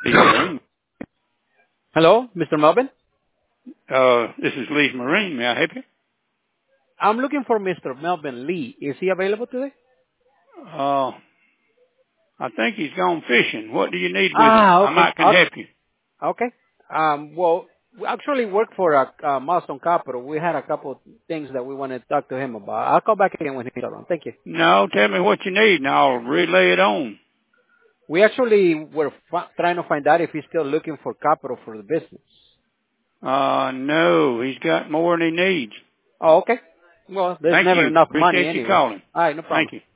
Lee's Marine. Hello, Mr. Melvin? This is Lee's Marine. May I help you? I'm looking for Mr. Melvin Lee. Is he available today? I think he's gone fishing. What do you need with him? Okay. I might can help you. Okay. Well, we actually work for Milestone Capital. We had a couple of things that we want to talk to him about. I'll call back again when he's around. Thank you. No, tell me what you need and I'll relay it on. We actually were trying to find out if he's still looking for capital for the business. No, he's got more than he needs. Oh, okay. Well, there's Thank never you. enough money Appreciate you anyway. calling. All right, no problem. Thank you.